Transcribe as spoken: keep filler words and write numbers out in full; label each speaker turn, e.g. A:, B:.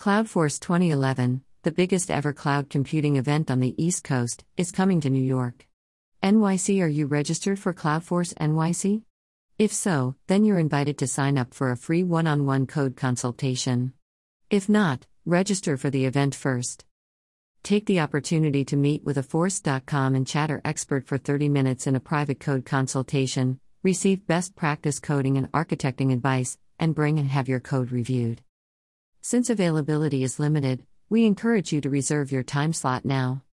A: Cloudforce twenty eleven, the biggest ever cloud computing event on the East Coast, is coming to New York. N Y C. Are you registered for Cloudforce N Y C? If so, then you're invited to sign up for a free one-on-one code consultation. If not, register for the event first. Take the opportunity to meet with a Force dot com and Chatter expert for thirty minutes in a private code consultation, receive best practice coding and architecting advice, and bring and have your code reviewed. Since availability is limited, we encourage you to reserve your time slot now.